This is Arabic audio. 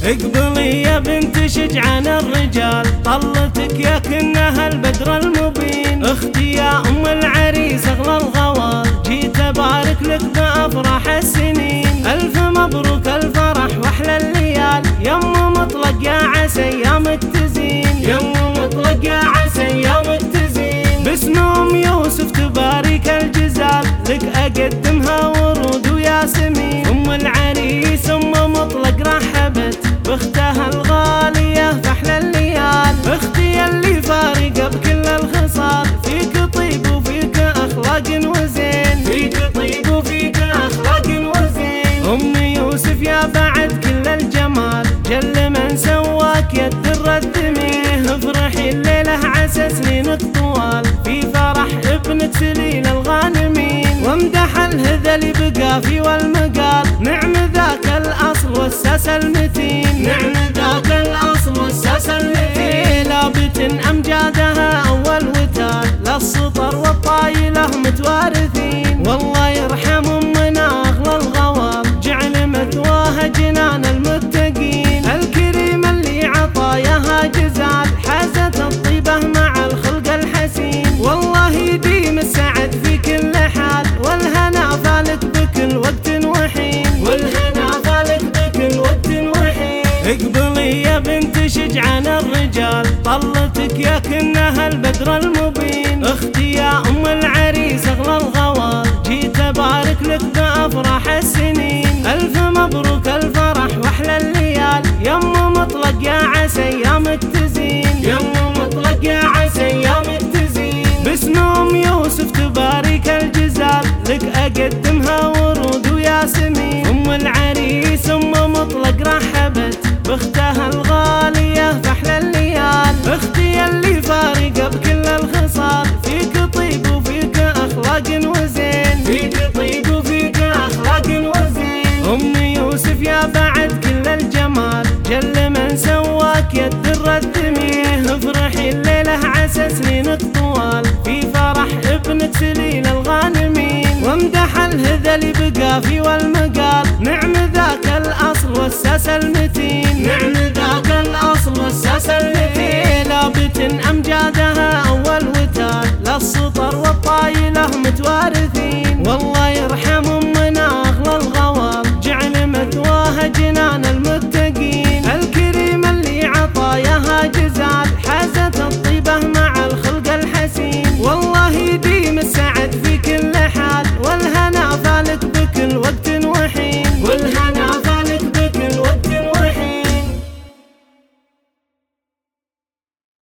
اقبلي يا بنت شجعان الرجال، طلتك يا كنها البدر المبين. اختي يا ام العريس اغلى الغوال، جيت ابارك لك بافراح السنين. الف مبروك الفرح واحلى الليال، يا ام مطلق يا عسى ايامك تزين. يا ام مطلق يا عسى ايامك تزين. باسم ام يوسف تبارك الجزال، لك اقدمها ورود وياسمين. ام العريس ام مطلق رحبت باختها الغالية في احلى الليال. اختي اللي فارقة بكل الخصال، فيك طيب وفيك اخلاق وزين. فيك طيب وفيك اخلاق وزين. ام يوسف يا بعد كل الجمال، جل من سواك يا الدر الدميه. افرحي الليلة عسى سنينك طوال، في فرح ابنك سليل الغانمين. وامدح الهذل بقى في والمقال، نعم ذاك الاصل والساس المتين. نعم ذاك الاصل والساس المتين. لابت امجادها اول وتال، للسطر والطايله متوارثين. والله يرحم امنا اغلى الغوام، جعل مثواها جنان المتقين. الكريم اللي عطاياها جزال، حازت الطيبه مع الخلق الحسين. والله يديم السعد في كل حال، والهنا فالك بكل وقت وحين. والهنا فالك بكل وقت وحين. اقبلي يا بنت شجعان الرجال، طلتك يا كنها البدر المبين. اختي يا ام العريس اغلى الغوال، جيت ابارك لك بافراح السنين. الف مبروك الفرح واحلى الليال، يا ام مطلق يا عسى ايامك تزين. يا ام مطلق يا عسى ايامك تزين. باسم ام يوسف تبارك الجزال، لك اقدمها ورود وياسمين. ام العريس ام مطلق رحبت باختها الغالية في احلى الليال. اختي اللي فارقة بكل الخصال، فيك طيب وفيك اخلاق وزين. فيك طيب وفيك اخلاق وزين. ام يوسف يا بعد كل الجمال، جل من سواك يا الدر الدميه. افرحي الليلة عسى سنينك طوال، في فرح ابنك سليل الغانمين. وامدح الهذل بقى في والمقال، نعم ذاك الاصل والساس المتين.